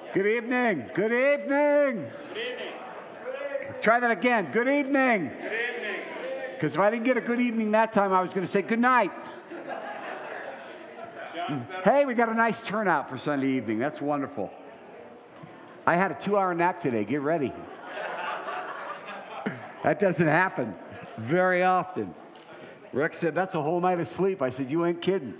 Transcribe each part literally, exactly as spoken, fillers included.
Good evening. Good evening. Good evening. Try that again. Good evening. Good evening. Because if I didn't get a good evening that time, I was going to say good night. Hey, we got a nice turnout for Sunday evening. That's wonderful. I had a two-hour nap today. Get ready. That doesn't happen very often. Rex said, that's a whole night of sleep. I said, you ain't kidding.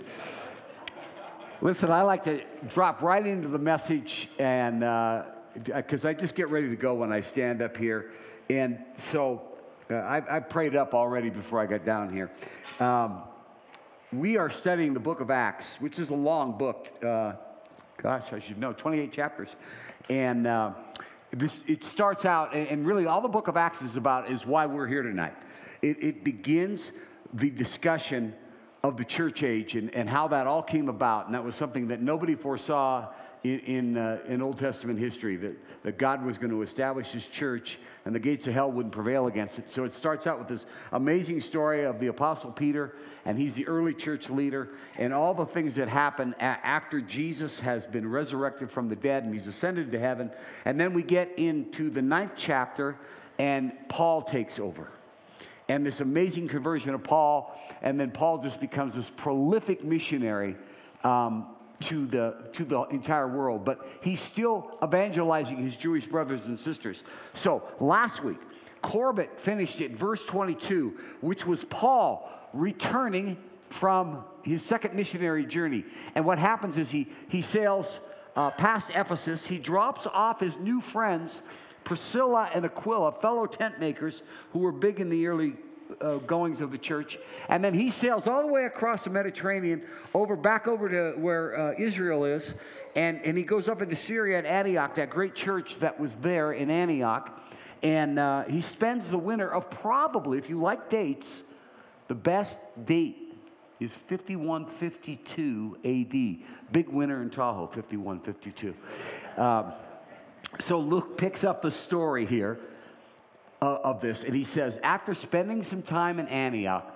Listen, I like to drop right into the message, and because uh, I just get ready to go when I stand up here. And so uh, I, I prayed up already before I got down here. Um, we are studying the book of Acts, which is a long book. Uh, gosh, I should know, twenty-eight chapters. And uh, this it starts out, and, and really all the book of Acts is about is why we're here tonight. It, it begins the discussion of the church age and, and how that all came about. And that was something that nobody foresaw in, in, uh, in Old Testament history, that, that God was going to establish his church and the gates of hell wouldn't prevail against it. So it starts out with this amazing story of the Apostle Peter, and he's the early church leader, and all the things that happen a- after Jesus has been resurrected from the dead and he's ascended to heaven. And then we get into the ninth chapter, and Paul takes over. And this amazing conversion of Paul, and then Paul just becomes this prolific missionary um, to the to the entire world. But he's still evangelizing his Jewish brothers and sisters. So last week, Corbett finished at verse twenty-two, which was Paul returning from his second missionary journey. And what happens is he he sails uh, past Ephesus. He drops off his new friends, Priscilla and Aquila, fellow tent makers who were big in the early uh, goings of the church. And then he sails all the way across the Mediterranean, over back over to where uh, Israel is. And, and he goes up into Syria at Antioch, that great church that was there in Antioch. And uh, he spends the winter of probably, if you like dates, the best date is fifty-one fifty-two A D. Big winter in Tahoe, fifty-one fifty-two. Um, So Luke picks up the story here uh, of this, and he says, after spending some time in Antioch,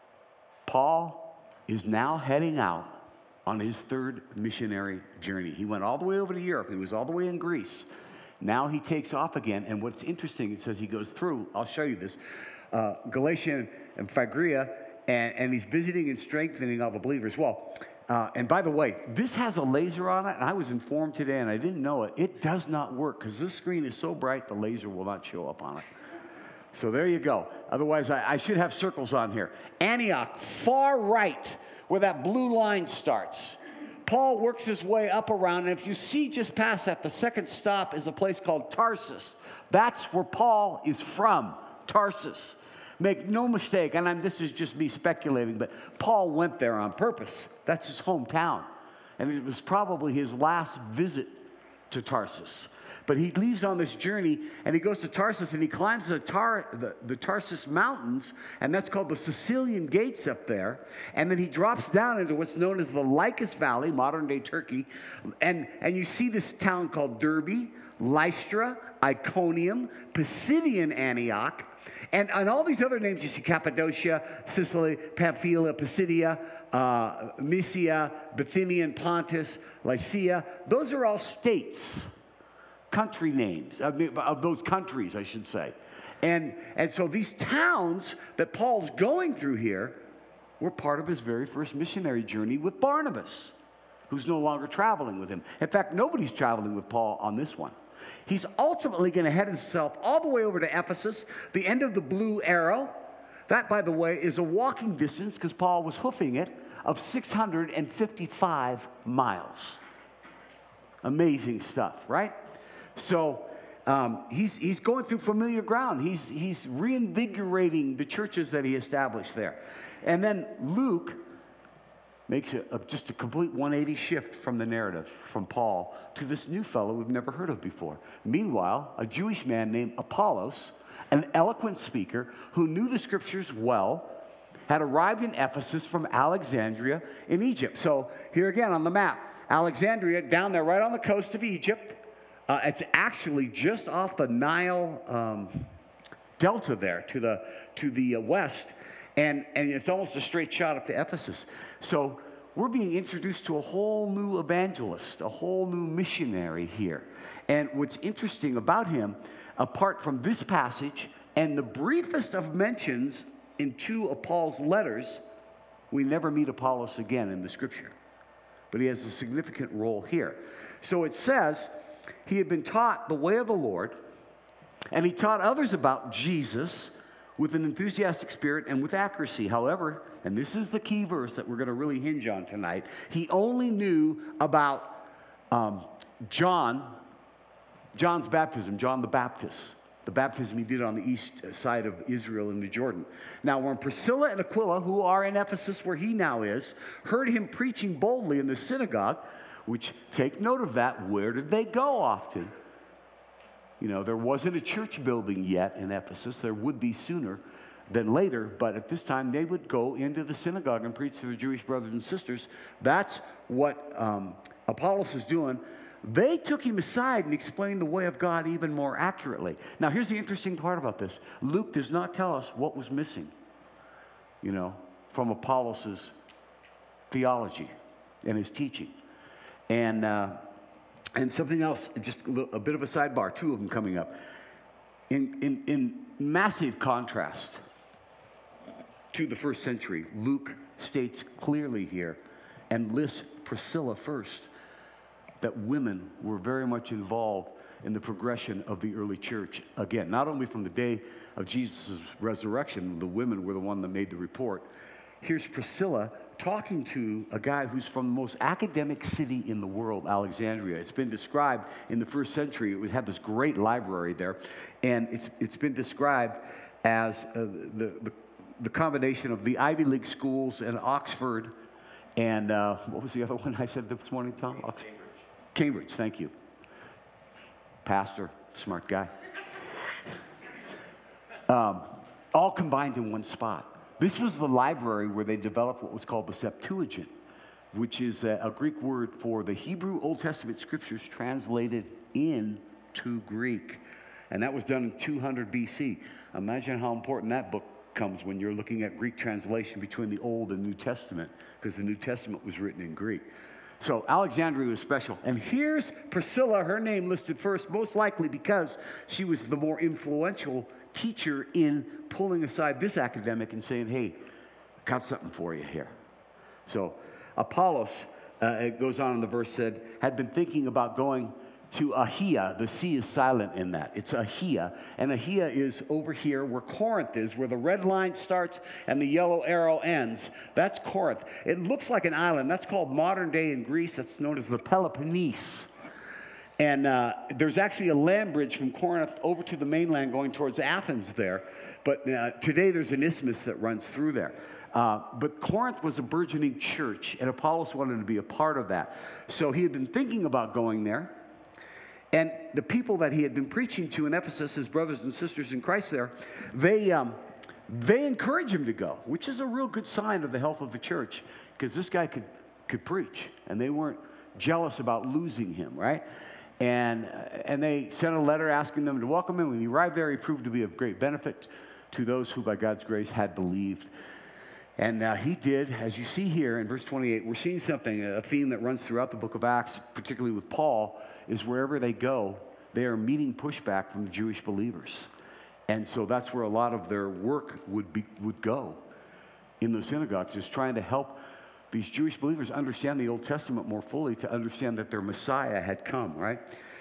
Paul is now heading out on his third missionary journey. He went all the way over to Europe. He was all the way in Greece. Now he takes off again, and what's interesting, it says he goes through, I'll show you this, uh, Galatia and Phrygia, and, and he's visiting and strengthening all the believers. Well, Uh, and by the way, this has a laser on it, and I was informed today, and I didn't know it. It does not work, because this screen is so bright, the laser will not show up on it. So there you go. Otherwise, I, I should have circles on here. Antioch, far right, where that blue line starts. Paul works his way up around, and if you see just past that, the second stop is a place called Tarsus. That's where Paul is from, Tarsus. Make no mistake, and I'm, this is just me speculating, but Paul went there on purpose. That's his hometown. And it was probably his last visit to Tarsus. But he leaves on this journey, and he goes to Tarsus, and he climbs the, Tar, the, the Tarsus Mountains, and that's called the Sicilian Gates up there. And then he drops down into what's known as the Lycus Valley, modern-day Turkey. And, and you see this town called Derbe, Lystra, Iconium, Pisidian Antioch, And, and all these other names you see, Cappadocia, Sicily, Pamphylia, Pisidia, uh, Mysia, Bithynian, Pontus, Lycia. Those are all states, country names, of, of those countries, I should say. And, and so these towns that Paul's going through here were part of his very first missionary journey with Barnabas, who's no longer traveling with him. In fact, nobody's traveling with Paul on this one. He's ultimately going to head himself all the way over to Ephesus, the end of the blue arrow. That, by the way, is a walking distance, because Paul was hoofing it, of six hundred fifty-five miles. Amazing stuff, right? So um, he's, he's going through familiar ground. He's, he's reinvigorating the churches that he established there. And then Luke makes a, a, just a complete one eighty shift from the narrative, from Paul to this new fellow we've never heard of before. Meanwhile, a Jewish man named Apollos, an eloquent speaker who knew the scriptures well, had arrived in Ephesus from Alexandria in Egypt. So here again on the map, Alexandria down there right on the coast of Egypt. Uh, it's actually just off the Nile um, Delta there to the, to the uh, west. And, and it's almost a straight shot up to Ephesus. So we're being introduced to a whole new evangelist, a whole new missionary here. And what's interesting about him, apart from this passage and the briefest of mentions in two of Paul's letters, we never meet Apollos again in the scripture. But he has a significant role here. So it says he had been taught the way of the Lord, and he taught others about Jesus with an enthusiastic spirit and with accuracy. However, and this is the key verse that we're going to really hinge on tonight, he only knew about um, John, John's baptism, John the Baptist, the baptism he did on the east side of Israel in the Jordan. Now, when Priscilla and Aquila, who are in Ephesus where he now is, heard him preaching boldly in the synagogue, which, take note of that, where did they go often? You know, there wasn't a church building yet in Ephesus. There would be sooner than later, but at this time they would go into the synagogue and preach to their Jewish brothers and sisters. That's what um, Apollos is doing. They took him aside and explained the way of God even more accurately. Now, here's the interesting part about this. Luke does not tell us what was missing, you know, from Apollos' theology and his teaching. And uh, and something else, just a, little, a bit of a sidebar, two of them coming up. In, in, in massive contrast to the first century, Luke states clearly here and lists Priscilla first, that women were very much involved in the progression of the early church. Again, not only from the day of Jesus' resurrection, the women were the one that made the report. Here's Priscilla talking to a guy who's from the most academic city in the world, Alexandria. It's been described in the first century. It was, had this great library there, and it's it's been described as uh, the, the the combination of the Ivy League schools and Oxford, and uh, what was the other one I said this morning, Tom? Oxford. Cambridge. Cambridge, thank you. Pastor, smart guy. Um, all combined in one spot. This was the library where they developed what was called the Septuagint, which is a, a Greek word for the Hebrew Old Testament scriptures translated into Greek. And that was done in two hundred B C. Imagine how important that book comes when you're looking at Greek translation between the Old and New Testament, because the New Testament was written in Greek. So Alexandria was special. And here's Priscilla, her name listed first, most likely because she was the more influential teacher in pulling aside this academic and saying, hey, got something for you here. So Apollos, uh, it goes on in the verse, said, had been thinking about going to Achaia. The C is silent in that. It's Achaia. And Achaia is over here where Corinth is, where the red line starts and the yellow arrow ends. That's Corinth. It looks like an island. That's called modern day in Greece. That's known as the Peloponnese. And uh, there's actually a land bridge from Corinth over to the mainland going towards Athens there. But uh, today there's an isthmus that runs through there. Uh, but Corinth was a burgeoning church, and Apollos wanted to be a part of that. So he had been thinking about going there. And the people that he had been preaching to in Ephesus, his brothers and sisters in Christ there, they, um, they encouraged him to go, which is a real good sign of the health of the church, because this guy could, could preach, and they weren't jealous about losing him, right? And, and they sent a letter asking them to welcome him. When he arrived there, he proved to be of great benefit to those who by God's grace had believed. And uh, he did, as you see here in verse twenty-eight, we're seeing something, a theme that runs throughout the book of Acts, particularly with Paul, is wherever they go, they are meeting pushback from the Jewish believers. And so that's where a lot of their work would be, would go in the synagogues, is trying to help these Jewish believers understand the Old Testament more fully, to understand that their Messiah had come, right?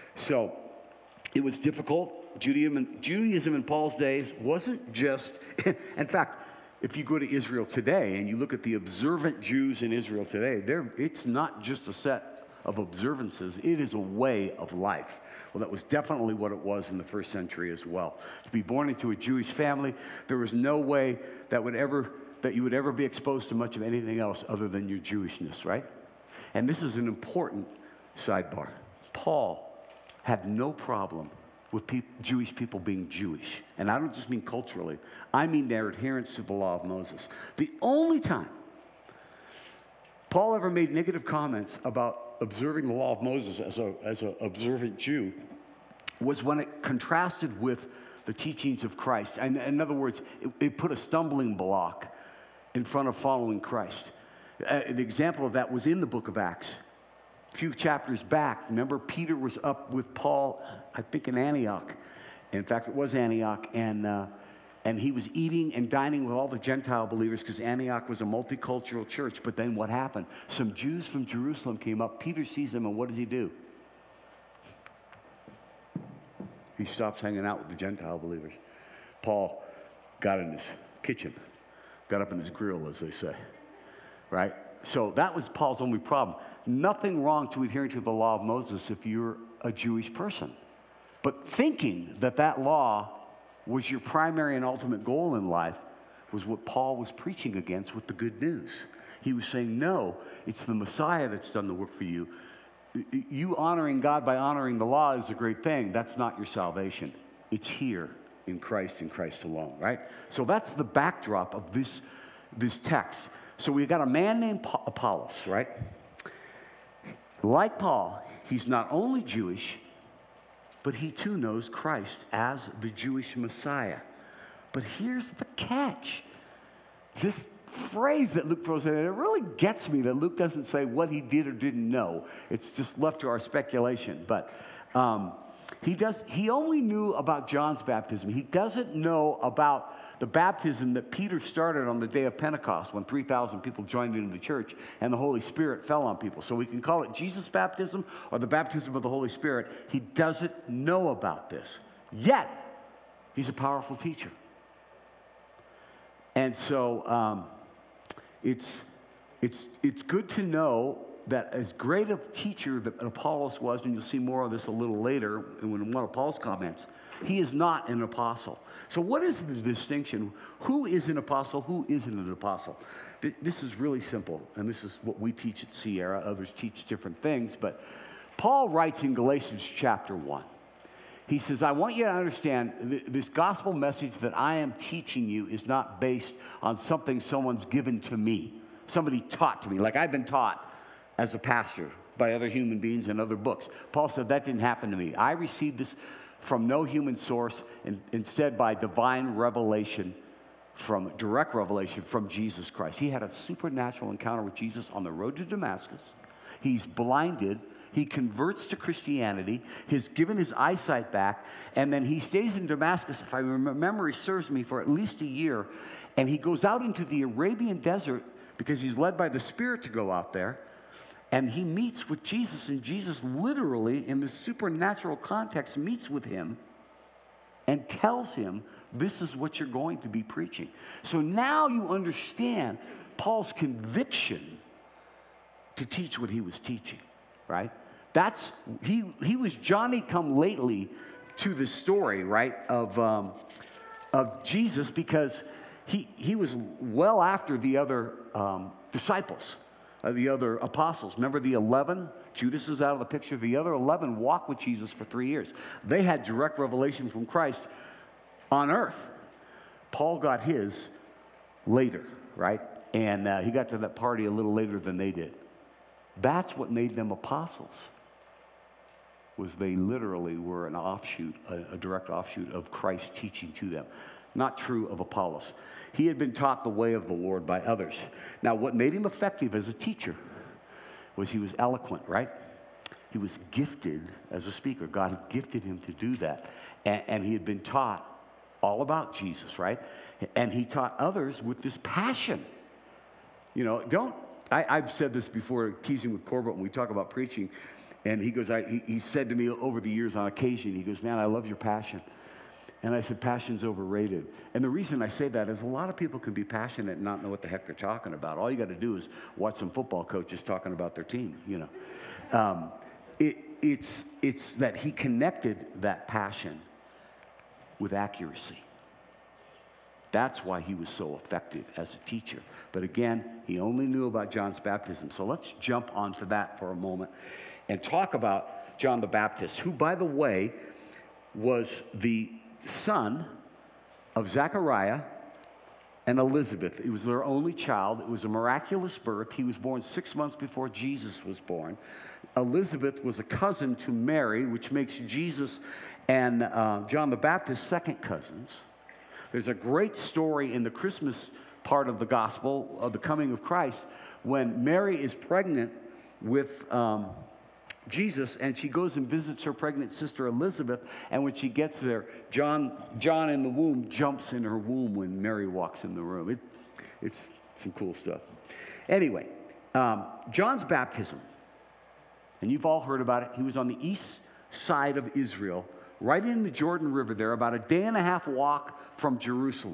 So it was difficult. Judaism, Judaism in Paul's days wasn't just, in fact, if you go to Israel today and you look at the observant Jews in Israel today, it's not just a set of observances, it is a way of life. Well, that was definitely what it was in the first century as well. To be born into a Jewish family, there was no way that would ever that you would ever be exposed to much of anything else other than your Jewishness, right? And this is an important sidebar. Paul had no problem with pe- Jewish people being Jewish. And I don't just mean culturally. I mean their adherence to the law of Moses. The only time Paul ever made negative comments about observing the law of Moses as a as an observant Jew was when it contrasted with the teachings of Christ. And in other words, it, it put a stumbling block in front of following Christ. Uh, an example of that was in the book of Acts. A few chapters back, remember Peter was up with Paul, I think in Antioch. In fact, it was Antioch, and uh, and he was eating and dining with all the Gentile believers because Antioch was a multicultural church. But then what happened? Some Jews from Jerusalem came up. Peter sees them, and what does he do? He stops hanging out with the Gentile believers. Paul got in his kitchen, got up in his grill, as they say, right? So that was Paul's only problem. Nothing wrong to adhering to the law of Moses if you're a Jewish person. But thinking that that law was your primary and ultimate goal in life was what Paul was preaching against with the good news. He was saying, no, it's the Messiah that's done the work for you. You honoring God by honoring the law is a great thing. That's not your salvation. It's here in Christ and Christ alone, right? So that's the backdrop of this, this text. So we've got a man named Apollos, right? Like Paul, he's not only Jewish, but he too knows Christ as the Jewish Messiah. But here's the catch. This phrase that Luke throws in, it really gets me that Luke doesn't say what he did or didn't know. It's just left to our speculation. But um, he does. He only knew about John's baptism. He doesn't know about the baptism that Peter started on the day of Pentecost when three thousand people joined into the church and the Holy Spirit fell on people. So we can call it Jesus' baptism or the baptism of the Holy Spirit. He doesn't know about this. Yet, he's a powerful teacher. And so um, it's, it's, it's good to know that as great a teacher that Apollos was, and you'll see more of this a little later in one of Paul's comments, he is not an apostle. So what is the distinction? Who is an apostle? Who isn't an apostle? This is really simple, and this is what we teach at Sierra. Others teach different things, but Paul writes in Galatians chapter one. He says, I want you to understand th- this gospel message that I am teaching you is not based on something someone's given to me, somebody taught to me, like I've been taught as a pastor by other human beings and other books. Paul said that didn't happen to me. I received this from no human source, and instead by divine revelation, from direct revelation from Jesus Christ. He had a supernatural encounter with Jesus on the road to Damascus. He's blinded. He converts to Christianity. He's given his eyesight back, and then he stays in Damascus, if my memory serves me, for at least a year, and he goes out into the Arabian desert because he's led by the Spirit to go out there. And he meets with Jesus, and Jesus literally, in the supernatural context, meets with him and tells him, this is what you're going to be preaching. So now you understand Paul's conviction to teach what he was teaching, right? That's, he, he was Johnny-come-lately to the story, right, of, um, of Jesus, because he, he was well after the other um, disciples. Uh, the other apostles. Remember the eleven? Judas is out of the picture. The other eleven walked with Jesus for three years. They had direct revelation from Christ on earth. Paul got his later, right? And uh, he got to that party a little later than they did. That's what made them apostles, was they literally were an offshoot, a, a direct offshoot of Christ's teaching to them. Not true of Apollos. He had been taught the way of the Lord by others. Now, what made him effective as a teacher was he was eloquent, right? He was gifted as a speaker. God had gifted him to do that. And, and he had been taught all about Jesus, right? And he taught others with this passion. You know, don't, I, I've said this before, teasing with Corbett when we talk about preaching. And he goes, I, he, he said to me over the years on occasion, he goes, man, I love your passion. And I said, passion's overrated. And the reason I say that is a lot of people can be passionate and not know what the heck they're talking about. All you got to do is watch some football coaches talking about their team, you know. Um, it, it's, it's that he connected that passion with accuracy. That's why he was so effective as a teacher. But again, he only knew about John's baptism. So let's jump onto that for a moment and talk about John the Baptist, who, by the way, was the son of Zechariah and Elizabeth. He was their only child. It was a miraculous birth. He was born six months before Jesus was born. Elizabeth was a cousin to Mary, which makes Jesus and uh, John the Baptist second cousins. There's a great story in the Christmas part of the gospel of the coming of Christ, when Mary is pregnant with um, Jesus, and she goes and visits her pregnant sister Elizabeth, and when she gets there, John, John in the womb jumps in her womb when Mary walks in the room. It, it's some cool stuff. Anyway, um, John's baptism, and you've all heard about it. He was on the east side of Israel, right in the Jordan River there, about a day and a half walk from Jerusalem.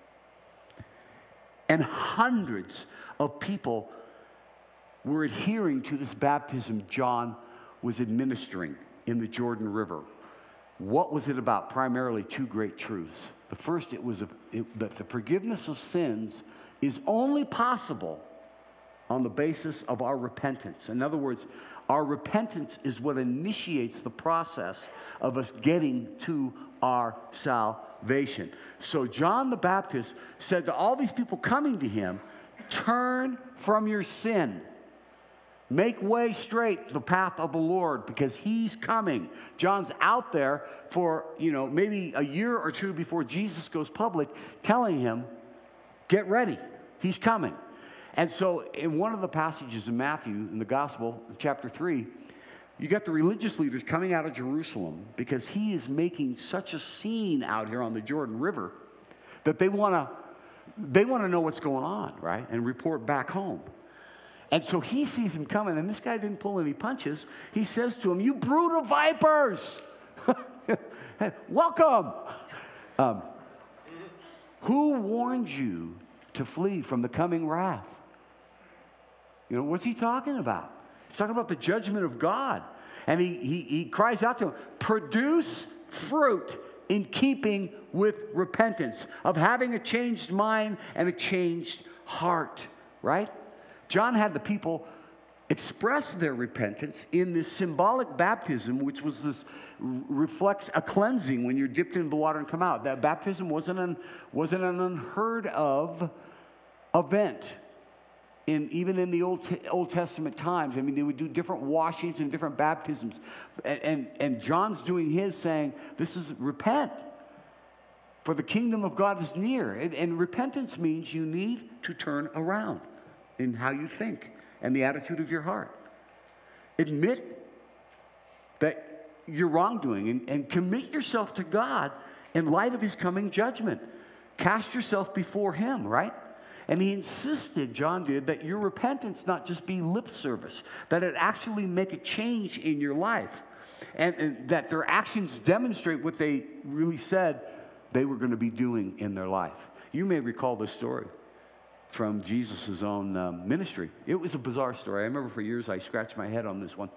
And hundreds of people were adhering to this baptism John was administering in the Jordan River. What was it about? Primarily two great truths. The first, it was a, it, that the forgiveness of sins is only possible on the basis of our repentance. In other words, our repentance is what initiates the process of us getting to our salvation. So John the Baptist said to all these people coming to him, turn from your sin. Make way straight the path of the Lord, because he's coming. John's out there for, you know, maybe a year or two before Jesus goes public, telling him, get ready, he's coming. And so in one of the passages in Matthew, in the Gospel, chapter three, you got the religious leaders coming out of Jerusalem because he is making such a scene out here on the Jordan River that they want to they want to know what's going on, right? And report back home. And so he sees him coming, and this guy didn't pull any punches. He says to him, you brood of vipers, welcome. Um, who warned you to flee from the coming wrath? You know, what's he talking about? He's talking about the judgment of God. And he, he, he cries out to him, produce fruit in keeping with repentance, of having a changed mind and a changed heart, right? John had the people express their repentance in this symbolic baptism, which was this reflects a cleansing when you're dipped into the water and come out. That baptism wasn't an, wasn't an unheard of event. In, even in the Old, Old Testament times, I mean, they would do different washings and different baptisms. And, and, and John's doing his, saying, this is repent, for the kingdom of God is near. And, and repentance means you need to turn around in how you think and the attitude of your heart. Admit that you're wrongdoing and, and commit yourself to God in light of his coming judgment. Cast yourself before him, right? And he insisted, John did, that your repentance not just be lip service, that it actually make a change in your life, and, and that their actions demonstrate what they really said they were going to be doing in their life. You may recall this story from Jesus' own um, ministry. It was a bizarre story. I remember for years I scratched my head on this one.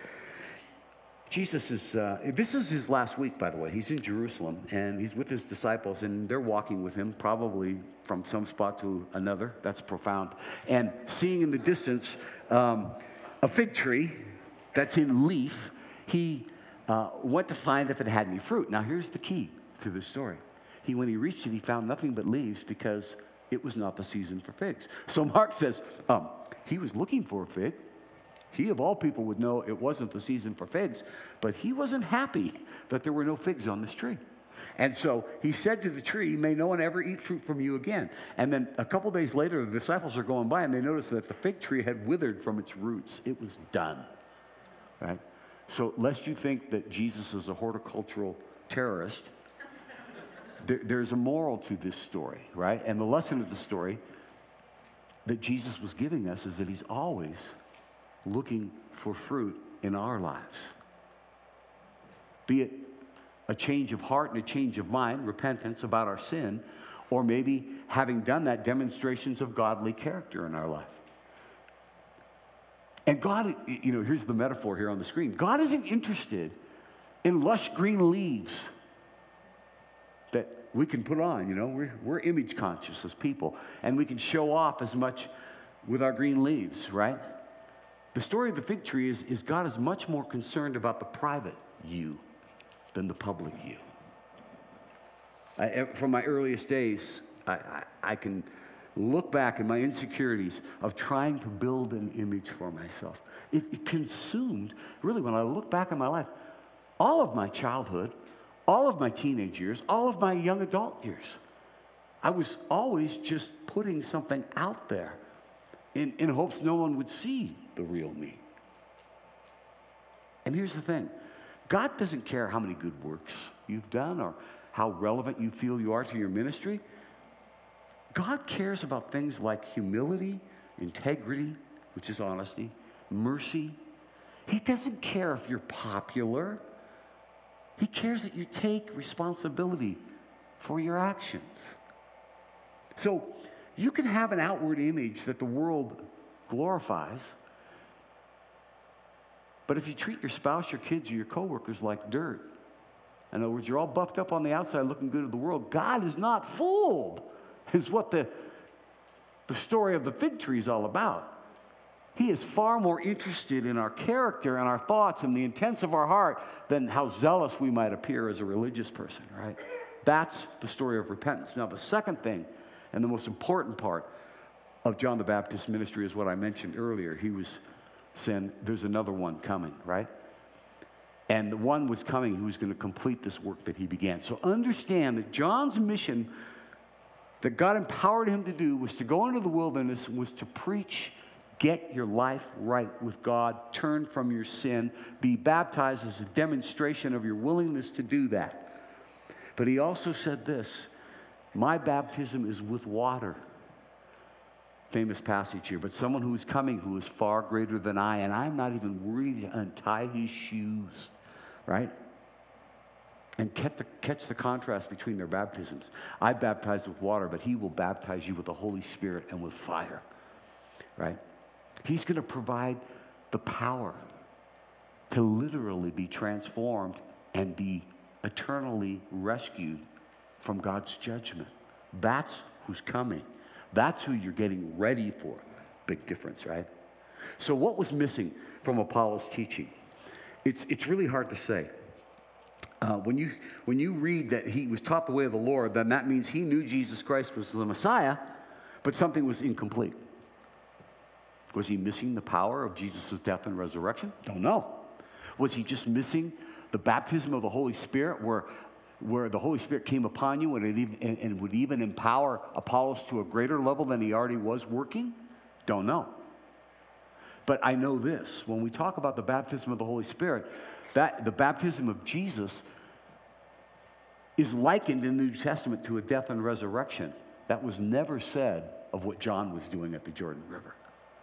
Jesus is, uh, this is his last week, by the way. He's in Jerusalem, and he's with his disciples, and they're walking with him, probably from some spot to another. That's profound. And seeing in the distance um, a fig tree that's in leaf, he uh, went to find if it had any fruit. Now, here's the key to this story. He, when he reached it, he found nothing but leaves because it was not the season for figs. So Mark says, um, he was looking for a fig. He, of all people, would know it wasn't the season for figs, but he wasn't happy that there were no figs on this tree. And so he said to the tree, may no one ever eat fruit from you again. And then a couple days later, the disciples are going by, and they notice that the fig tree had withered from its roots. It was done, right? So lest you think that Jesus is a horticultural terrorist, there, there's a moral to this story, right? And the lesson of the story that Jesus was giving us is that he's always looking for fruit in our lives. Be it a change of heart and a change of mind, repentance about our sin, or maybe having done that, demonstrations of godly character in our life. And God, you know, here's the metaphor here on the screen. God isn't interested in lush green leaves that we can put on, you know. We're, we're image conscious as people, and we can show off as much with our green leaves, right? The story of the fig tree is, is God is much more concerned about the private you than the public you. I, from my earliest days, I, I, I can look back at my insecurities of trying to build an image for myself. It, it consumed, really, when I look back at my life, all of my childhood, all of my teenage years, all of my young adult years. I was always just putting something out there in, in hopes no one would see the real me. And here's the thing. God doesn't care how many good works you've done or how relevant you feel you are to your ministry. God cares about things like humility, integrity, which is honesty, mercy. He doesn't care if you're popular. He cares that you take responsibility for your actions. So you can have an outward image that the world glorifies, but if you treat your spouse, your kids, or your coworkers like dirt, in other words, you're all buffed up on the outside looking good to the world, God is not fooled, is what the, the story of the fig tree is all about. He is far more interested in our character and our thoughts and the intents of our heart than how zealous we might appear as a religious person, right? That's the story of repentance. Now, the second thing, and the most important part of John the Baptist's ministry is what I mentioned earlier. He was saying, there's another one coming, right? And the one was coming who was going to complete this work that he began. So understand that John's mission that God empowered him to do was to go into the wilderness, was to preach, get your life right with God, turn from your sin, be baptized as a demonstration of your willingness to do that. But he also said this, my baptism is with water. Famous passage here, but someone who is coming who is far greater than I, and I'm not even worried to untie his shoes, right? And catch the, catch the contrast between their baptisms. I baptize with water, but he will baptize you with the Holy Spirit and with fire, right? He's going to provide the power to literally be transformed and be eternally rescued from God's judgment. That's who's coming. That's who you're getting ready for. Big difference, right? So what was missing from Apollos' teaching? It's, it's really hard to say. Uh, when you, when you read that he was taught the way of the Lord, then that means he knew Jesus Christ was the Messiah, but something was incomplete. Was he missing the power of Jesus' death and resurrection? Don't know. Was he just missing the baptism of the Holy Spirit where where the Holy Spirit came upon you and, it even, and, and would even empower Apollos to a greater level than he already was working? Don't know. But I know this. When we talk about the baptism of the Holy Spirit, that the baptism of Jesus is likened in the New Testament to a death and resurrection. That was never said of what John was doing at the Jordan River.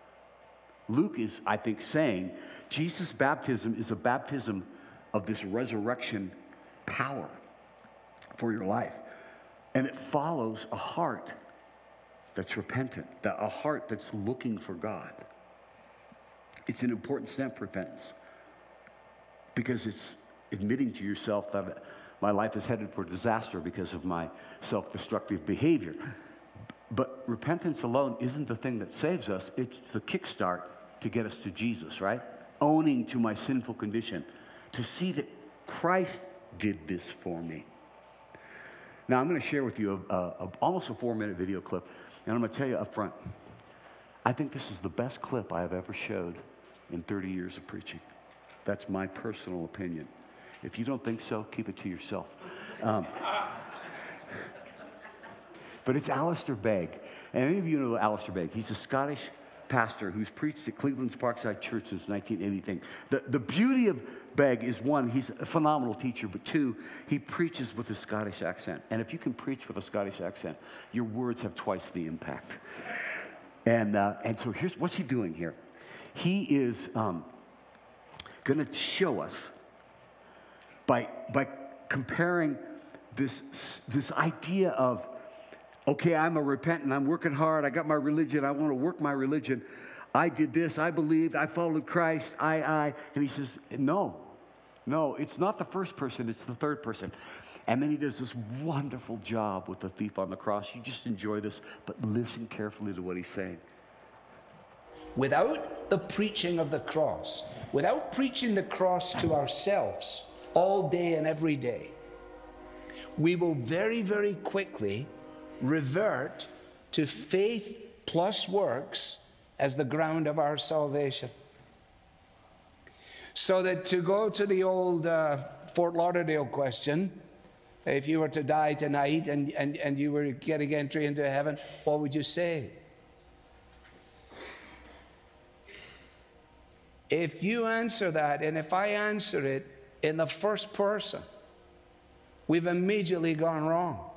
Luke is, I think, saying Jesus' baptism is a baptism of this resurrection power for your life. And it follows a heart that's repentant, that a heart that's looking for God. It's an important step, repentance, because it's admitting to yourself that my life is headed for disaster because of my self-destructive behavior. But repentance alone isn't the thing that saves us. It's the kickstart to get us to Jesus, right? Owning to my sinful condition, to see that Christ did this for me. Now, I'm going to share with you a, a, a, almost a four-minute video clip, and I'm going to tell you up front, I think this is the best clip I have ever showed in thirty years of preaching. That's my personal opinion. If you don't think so, keep it to yourself. Um, but it's Alistair Begg. And any of you know Alistair Begg. He's a Scottish pastor who's preached at Cleveland's Parkside Church since nineteen eighty. The, the beauty of Begg is, one, he's a phenomenal teacher, but two, he preaches with a Scottish accent. And if you can preach with a Scottish accent, your words have twice the impact. And, uh, and so here's, what's he doing here? He is um, going to show us by, by comparing this, this idea of, okay, I'm a repentant, I'm working hard, I got my religion, I want to work my religion. I did this, I believed, I followed Christ, I, I. And he says, no, no, it's not the first person, it's the third person. And then he does this wonderful job with the thief on the cross. You just enjoy this, but listen carefully to what he's saying. Without the preaching of the cross, without preaching the cross to ourselves all day and every day, we will very, very quickly revert to faith plus works as the ground of our salvation. So that, to go to the old uh, Fort Lauderdale question, if you were to die tonight and, and, and you were getting entry into heaven, what would you say? If you answer that, and if I answer it in the first person, we've immediately gone wrong.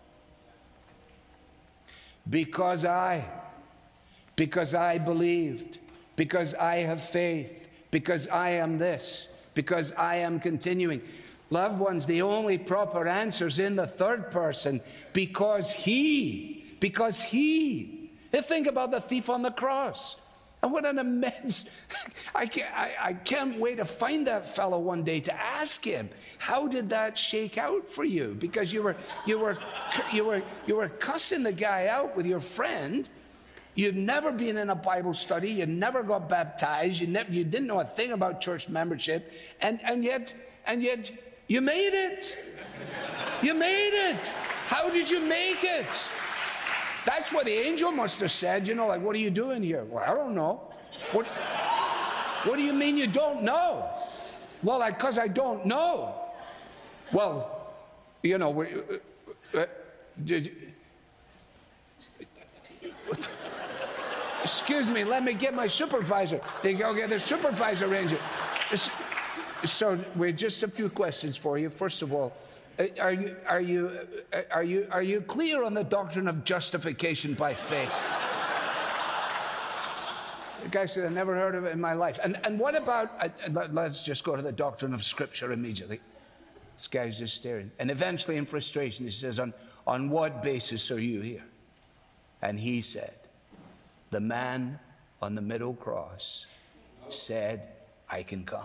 Because I, because I believed, because I have faith, because I am this, because I am continuing. Loved ones, the only proper answer is in the third person, because he, because he. Think about the thief on the cross. And what an immense, I can't, I, I can't wait to find that fellow one day to ask him, how did that shake out for you? Because you were, you were, you were, you were cussing the guy out with your friend. You'd never been in a Bible study. You never got baptized. You never, you didn't know a thing about church membership. And, and yet, and yet you made it. You made it. How did you make it? That's what the angel must have said, you know, like, what are you doing here? Well, I don't know. What, what do you mean you don't know? Well, because I, I don't know. Well, you know, we, uh, uh, did, excuse me, let me get my supervisor. They go get the supervisor ranger. So, we're just a few questions for you. First of all, Are you, are, you, are, you, are you clear on the doctrine of justification by faith? The guy said, I've never heard of it in my life. And, and what about, uh, let's just go to the doctrine of Scripture immediately. This guy's just staring. And eventually in frustration, he says, on, on what basis are you here? And he said, the man on the middle cross said, I can come.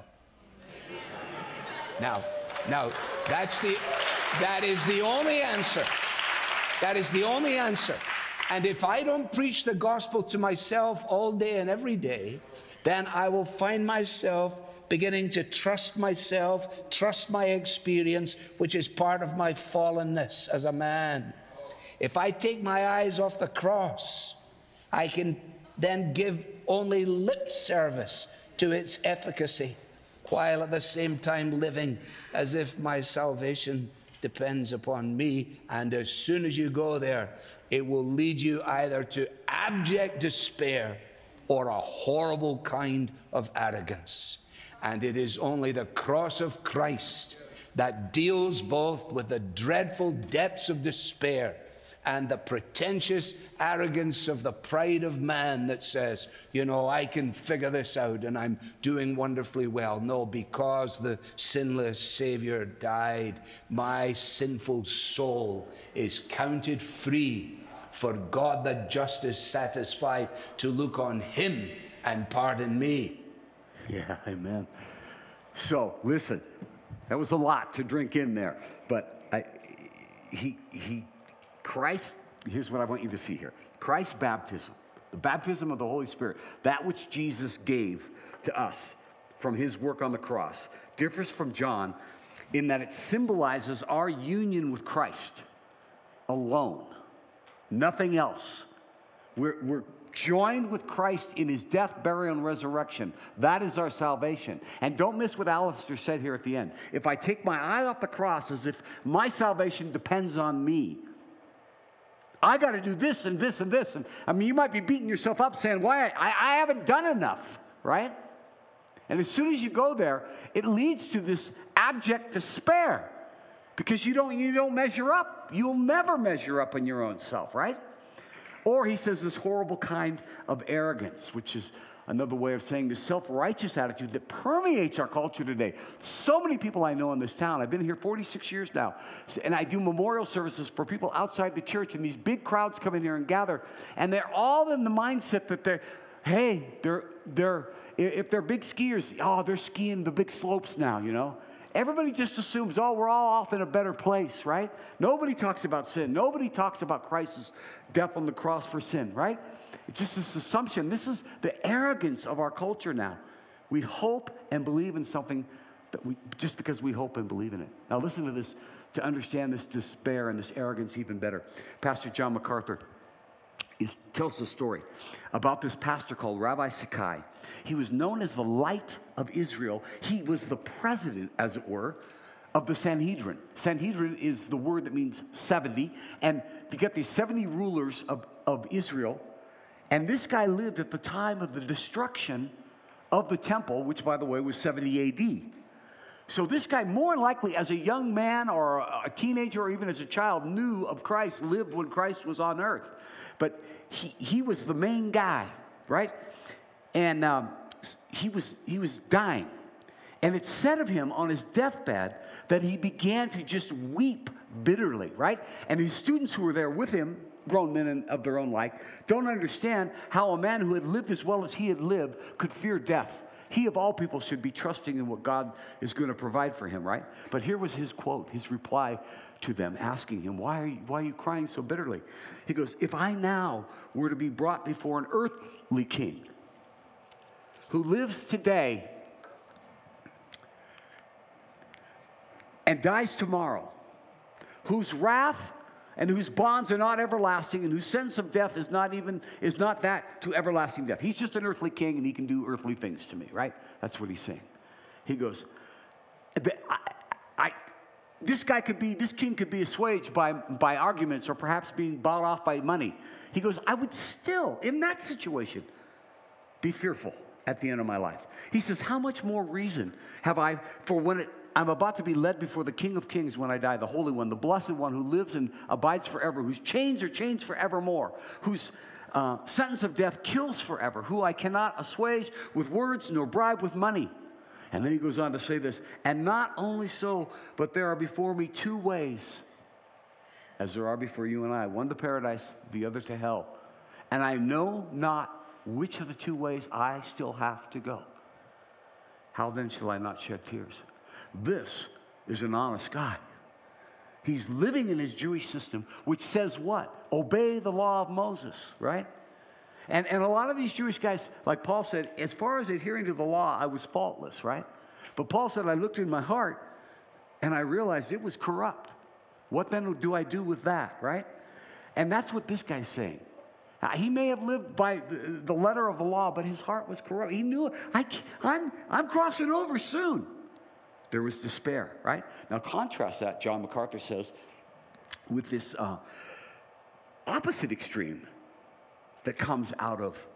Now, Now, that's the, that is the only answer. That is the only answer. And if I don't preach the gospel to myself all day and every day, then I will find myself beginning to trust myself, trust my experience, which is part of my fallenness as a man. If I take my eyes off the cross, I can then give only lip service to its efficacy, while at the same time living as if my salvation depends upon me. And as soon as you go there, it will lead you either to abject despair or a horrible kind of arrogance. And it is only the cross of Christ that deals both with the dreadful depths of despair and the pretentious arrogance of the pride of man that says, you know, I can figure this out and I'm doing wonderfully well. No, because the sinless Savior died, my sinful soul is counted free, for God the just is satisfied to look on him and pardon me. Yeah, amen. So, listen, that was a lot to drink in there, but I, he, he, Christ, here's what I want you to see here. Christ's baptism, the baptism of the Holy Spirit, that which Jesus gave to us from his work on the cross, differs from John in that it symbolizes our union with Christ alone, nothing else. We're, we're joined with Christ in his death, burial, and resurrection. That is our salvation. And don't miss what Alistair said here at the end. If I take my eye off the cross as if my salvation depends on me, I got to do this and this and this. And I mean, you might be beating yourself up saying, why, I, I haven't done enough, right? And as soon as you go there, it leads to this abject despair because you don't, you don't measure up. You'll never measure up in your own self, right? Or he says this horrible kind of arrogance, which is another way of saying the self-righteous attitude that permeates our culture today. So many people I know in this town, I've been here forty-six years now, and I do memorial services for people outside the church, and these big crowds come in here and gather, and they're all in the mindset that they're, hey, they're, they're, if they're big skiers, oh, they're skiing the big slopes now, you know? Everybody just assumes, oh, we're all off in a better place, right? Nobody talks about sin. Nobody talks about Christ's death on the cross for sin, right? It's just this assumption. This is the arrogance of our culture now. We hope and believe in something that we, just because we hope and believe in it. Now listen to this to understand this despair and this arrogance even better. Pastor John MacArthur is, tells the story about this pastor called Rabbi Sakai. He was known as the light of Israel. He was the president, as it were, of the Sanhedrin. Sanhedrin is the word that means seventy. And you get these seventy rulers of, of Israel. And this guy lived at the time of the destruction of the temple, which, by the way, was seventy A D. So this guy, more than likely as a young man or a teenager or even as a child, knew of Christ, lived when Christ was on earth. But he, he was the main guy, right? And um, he was he was dying. And it said of him on his deathbed that he began to just weep bitterly, right? And his students who were there with him, grown men of their own like, don't understand how a man who had lived as well as he had lived could fear death. He of all people should be trusting in what God is going to provide for him, right? But here was his quote, his reply to them, asking him, why are you, why are you crying so bitterly? He goes, if I now were to be brought before an earthly king who lives today and dies tomorrow, whose wrath and whose bonds are not everlasting, and whose sentence of death is not even, is not that to everlasting death. He's just an earthly king, and he can do earthly things to me, right? That's what he's saying. He goes, I, I, this guy could be, this king could be assuaged by, by arguments or perhaps being bought off by money. He goes, I would still, in that situation, be fearful at the end of my life. He says, how much more reason have I for when it I'm about to be led before the King of Kings when I die, the Holy One, the Blessed One who lives and abides forever, whose chains are chains forevermore, whose uh, sentence of death kills forever, who I cannot assuage with words nor bribe with money. And then he goes on to say this, and not only so, but there are before me two ways, as there are before you and I, one to paradise, the other to hell. And I know not which of the two ways I still have to go. How then shall I not shed tears? This is an honest guy. He's living in his Jewish system, which says what? Obey the law of Moses, right? And, and a lot of these Jewish guys, like Paul said, as far as adhering to the law, I was faultless, right? But Paul said, I looked in my heart, and I realized it was corrupt. What then do I do with that, right? And that's what this guy's saying. Uh, he may have lived by the, the letter of the law, but his heart was corrupt. He knew, I, I'm, I'm crossing over soon. There was despair, right? Now contrast that, John MacArthur says, with this uh, opposite extreme that comes out of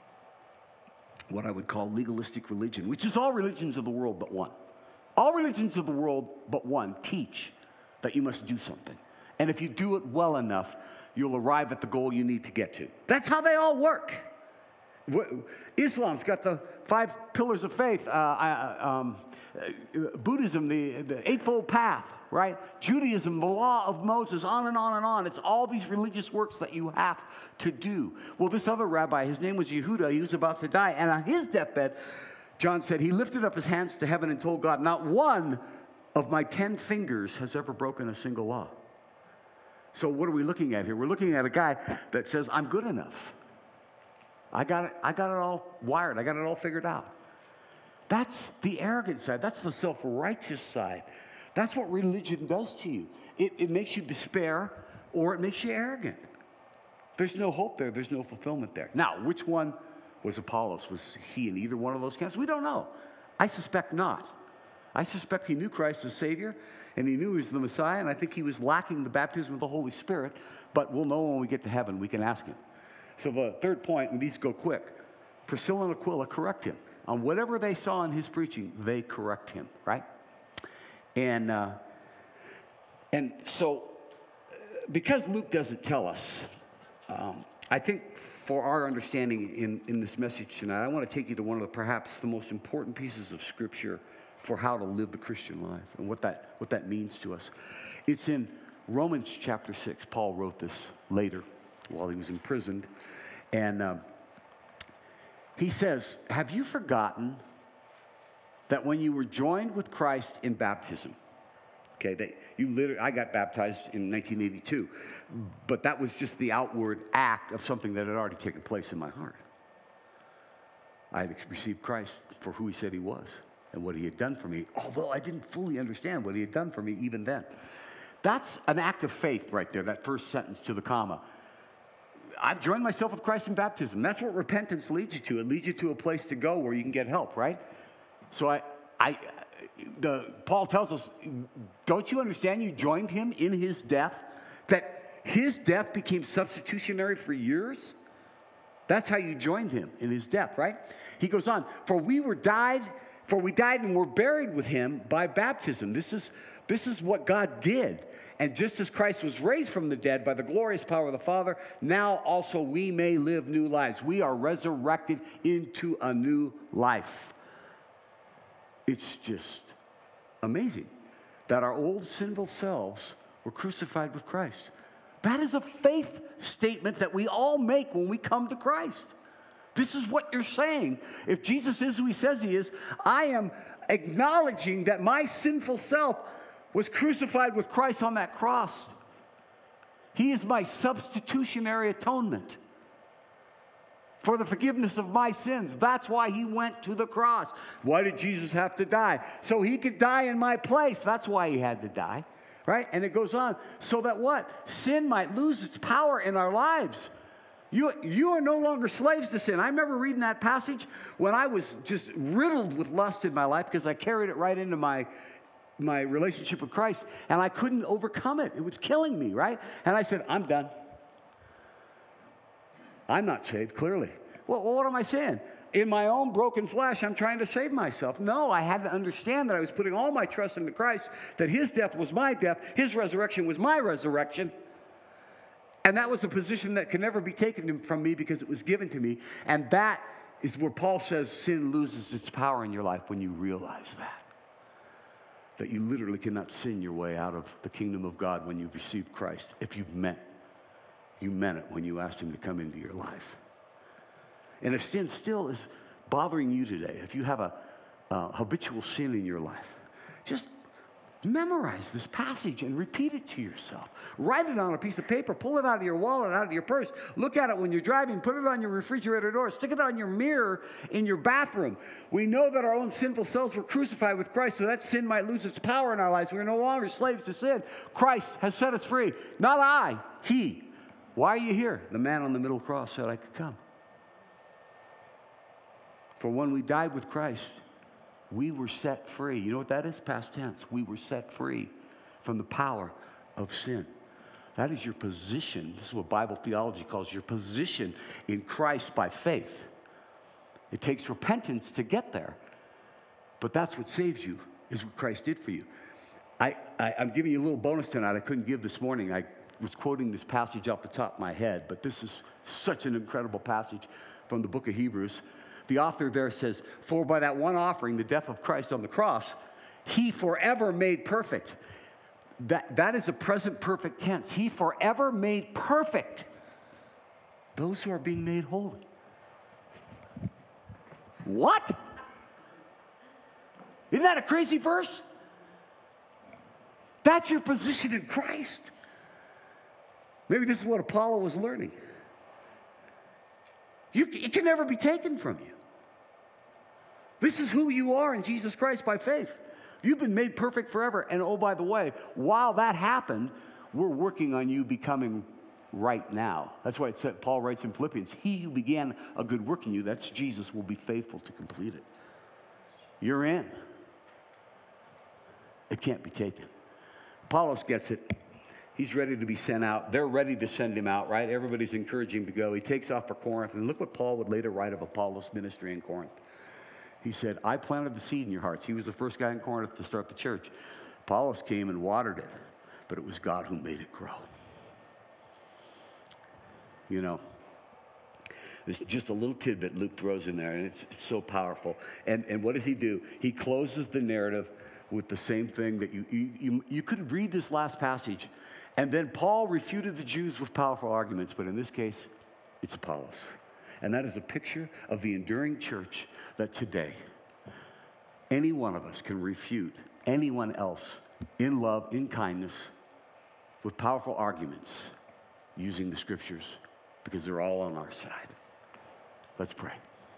what I would call legalistic religion, which is all religions of the world but one. All religions of the world but one teach that you must do something. And if you do it well enough, you'll arrive at the goal you need to get to. That's how they all work. Islam's got the five pillars of faith. Uh, um, Buddhism, the, the Eightfold Path, right? Judaism, the law of Moses, on and on and on. It's all these religious works that you have to do. Well, this other rabbi, his name was Yehuda, he was about to die. And on his deathbed, John said, he lifted up his hands to heaven and told God, not one of my ten fingers has ever broken a single law. So what are we looking at here? We're looking at a guy that says, I'm good enough. I got it, I got it all wired. I got it all figured out. That's the arrogant side. That's the self-righteous side. That's what religion does to you. It, it makes you despair or it makes you arrogant. There's no hope there. There's no fulfillment there. Now, which one was Apollos? Was he in either one of those camps? We don't know. I suspect not. I suspect he knew Christ as Savior, and he knew he was the Messiah, and I think he was lacking the baptism of the Holy Spirit, but we'll know when we get to heaven. We can ask him. So the third point, and these go quick, Priscilla and Aquila correct him. On whatever they saw in his preaching, they correct him, right? And, uh, and so, because Luke doesn't tell us, um, I think for our understanding in, in this message tonight, I want to take you to one of the perhaps the most important pieces of Scripture for how to live the Christian life and what that, what that means to us. It's in Romans chapter six. Paul wrote this later while he was imprisoned. And um, he says, have you forgotten that when you were joined with Christ in baptism, okay, that you literally, I got baptized in nineteen eighty-two, but that was just the outward act of something that had already taken place in my heart. I had received Christ for who he said he was and what he had done for me, although I didn't fully understand what he had done for me even then. That's an act of faith right there, that first sentence to the comma. I've joined myself with Christ in baptism. That's what repentance leads you to. It leads you to a place to go where you can get help, right? So I, I, the, Paul tells us, don't you understand you joined him in his death? That his death became substitutionary for yours? That's how you joined him in his death, right? He goes on, for we were died, for we died and were buried with him by baptism. This is, this is what God did. And just as Christ was raised from the dead by the glorious power of the Father, now also we may live new lives. We are resurrected into a new life. It's just amazing that our old sinful selves were crucified with Christ. That is a faith statement that we all make when we come to Christ. This is what you're saying. If Jesus is who he says he is, I am acknowledging that my sinful self was crucified with Christ on that cross. He is my substitutionary atonement for the forgiveness of my sins. That's why he went to the cross. Why did Jesus have to die? So he could die in my place. That's why he had to die, right? And it goes on, so that what? Sin might lose its power in our lives. You, you are no longer slaves to sin. I remember reading that passage when I was just riddled with lust in my life because I carried it right into my my relationship with Christ, and I couldn't overcome it. It was killing me, right? And I said, I'm done. I'm not saved, clearly. Well, what am I saying? In my own broken flesh, I'm trying to save myself. No, I had to understand that I was putting all my trust into Christ, that his death was my death, his resurrection was my resurrection, and that was a position that could never be taken from me because it was given to me, and that is where Paul says sin loses its power in your life when you realize that. That you literally cannot sin your way out of the kingdom of God when you've received Christ. If you've meant, you meant it when you asked him to come into your life. And if sin still is bothering you today, if you have a uh, habitual sin in your life, just memorize this passage and repeat it to yourself. Write it on a piece of paper. Pull it out of your wallet, out of your purse. Look at it when you're driving. Put it on your refrigerator door. Stick it on your mirror in your bathroom. We know that our own sinful selves were crucified with Christ, so that sin might lose its power in our lives. We're no longer slaves to sin. Christ has set us free. Not I, he. Why are you here? The man on the middle cross said I could come. For when we died with Christ, we were set free. You know what that is? Past tense. We were set free from the power of sin. That is your position. This is what Bible theology calls your position in Christ by faith. It takes repentance to get there. But that's what saves you, is what Christ did for you. I, I, I'm giving you a little bonus tonight I couldn't give this morning. I was quoting this passage off the top of my head, but this is such an incredible passage from the book of Hebrews. The author there says, for by that one offering, the death of Christ on the cross, he forever made perfect. That, that is a present perfect tense. He forever made perfect those who are being made holy. What? Isn't that a crazy verse? That's your position in Christ. Maybe this is what Apollo was learning. You, it can never be taken from you. This is who you are in Jesus Christ by faith. You've been made perfect forever. And oh, by the way, while that happened, we're working on you becoming right now. That's why it said, Paul writes in Philippians, he who began a good work in you, that's Jesus, will be faithful to complete it. You're in. It can't be taken. Apollos gets it. He's ready to be sent out. They're ready to send him out, right? Everybody's encouraging him to go. He takes off for Corinth. And look what Paul would later write of Apollos' ministry in Corinth. He said, I planted the seed in your hearts. He was the first guy in Corinth to start the church. Apollos came and watered it, but it was God who made it grow. You know, there's just a little tidbit Luke throws in there, and it's, it's so powerful. And, and what does he do? He closes the narrative with the same thing that you, you, you, you could read this last passage, and then Paul refuted the Jews with powerful arguments, but in this case, it's Apollos. And that is a picture of the enduring church that today, any one of us can refute anyone else in love, in kindness, with powerful arguments using the scriptures because they're all on our side. Let's pray.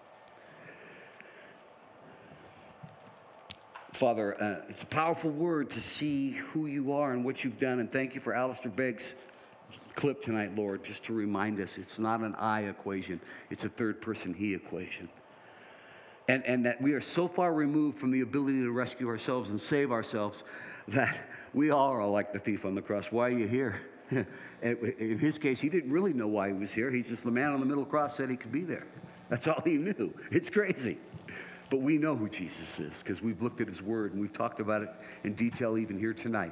Father, uh, it's a powerful word to see who you are and what you've done, and thank you for Alistair Begg's clip tonight, Lord, just to remind us it's not an I equation, it's a third person he equation. And, and that we are so far removed from the ability to rescue ourselves and save ourselves that we all are like the thief on the cross. Why are you here? In his case, he didn't really know why he was here. He's just the man on the middle cross said he could be there. That's all he knew. It's crazy. But we know who Jesus is because we've looked at his word and we've talked about it in detail even here tonight.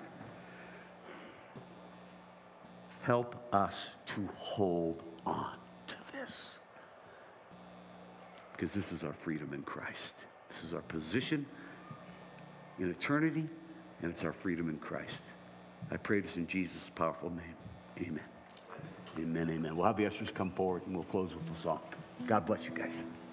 Help us to hold on to this. Because this is our freedom in Christ. This is our position in eternity, and it's our freedom in Christ. I pray this in Jesus' powerful name. Amen. Amen, amen. We'll have the ushers come forward, and we'll close with the song. God bless you guys.